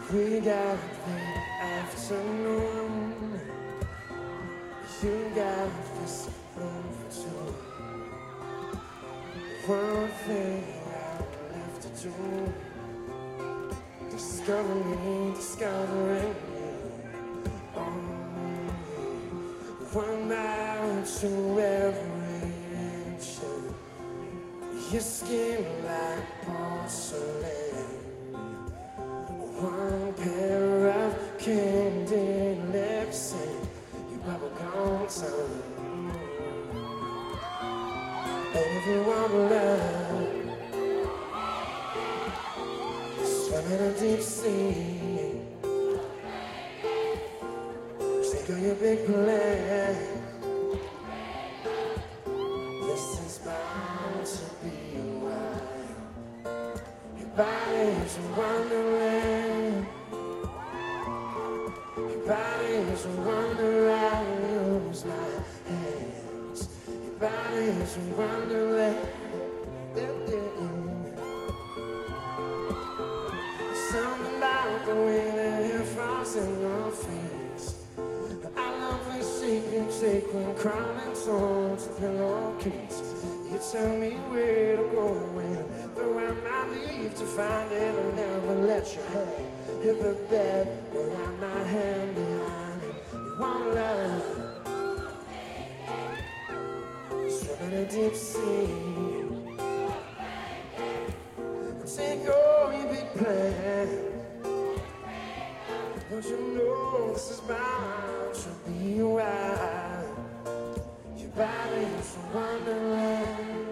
We got the afternoon. You got this room for two. One thing I left to do. Discovering you. One mile to every inch. Your skin like porcelain. One pair of candy lips and your bubblegum tongue. And if you want love, swim in a deep sea. Think of your big plan. This is bound to be a while. Your body's a wonderland. Your body's a wonder. I use my hands. Your body's a wonderland. Something about the way that hair falls in your face. I love the shape you take when crawling towards the pillowcase. You tell me where to go when, though I might leave to find it. I'll never let your head hit the bed without my hand behind it. You want love, swim in a deep sea. Take all your big plans. Don't you know this is bound to be a while? Your body's a wonderland.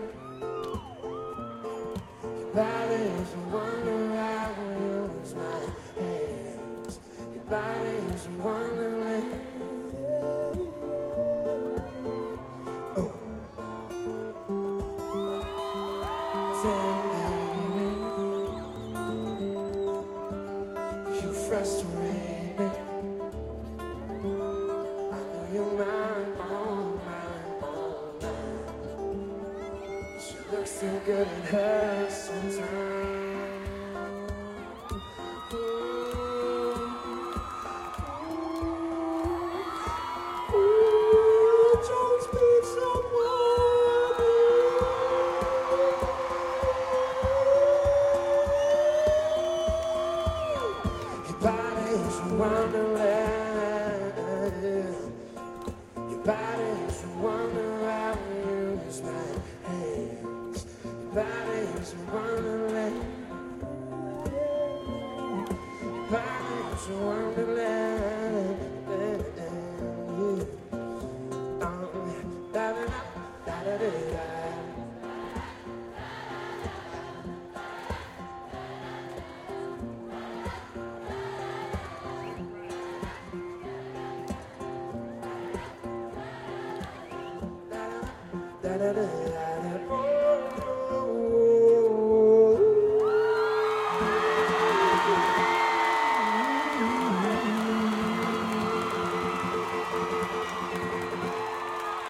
Your body's a wonder. I will use my hands. Your body's a wonderland. Oh. Frustrate me. I know you're mine, oh mine, oh mine. She looks so good in her sometimes. Don't speak someone. Your body's a wonderland. Your body's a wonder. I will use my hands. Your body's a wonderland. Your body's a wonderland. Da da da da da da. Da da da da.